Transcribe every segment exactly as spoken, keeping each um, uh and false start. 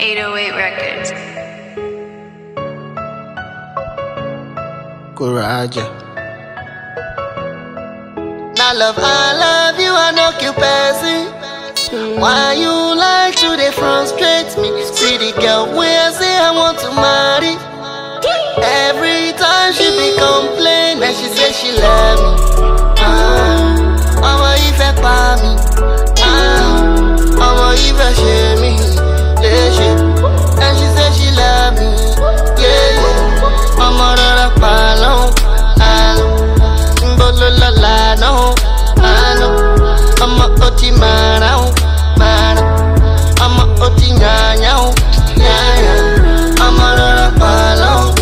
eight oh eight Records. Kuraja. Now love, I love you, I know you passing. Why you like to they frustrate me? See the girl where I say I want to marry. Every time she be complain, when she say she love me. Ah, I'ma even pa me. Ah, I'ma even share me. Yeah, she. And she say she love me. Yeah, yeah. I'ma run up alone. Alone. Bolo la la no. Alone. I'ma oti mana. Mana. I'ma oti nyanya. Nyanya. I'ma run up alone.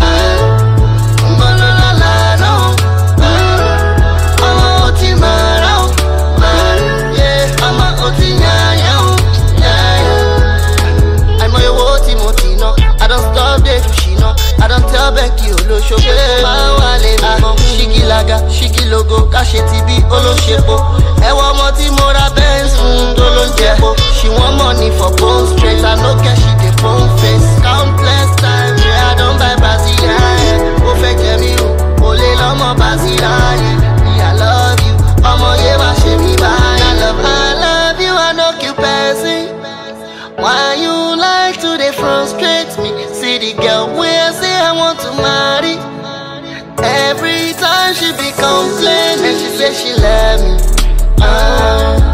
I don't tell Becky Olosho máa wà lè mọ̀ ṣíkì lága ṣíkì logo káṣe ti bí olóṣèpọ̀ ẹwà ọmọ tí mo ra Benz fún tó ló ń jẹpo she want money for bone straight I no get she dey bone face countless times yeah I don buy Brazilian ó fẹ́ jẹ mí o kò lè lọ́mọ Brazilian yeah I love you ọmọ yẹn má ṣe mí báyìí I love I love you I no kill person. Why you like to they frustrate me? See the girl where I say I want to marry. Every time she be complain and she say she love me. Ah.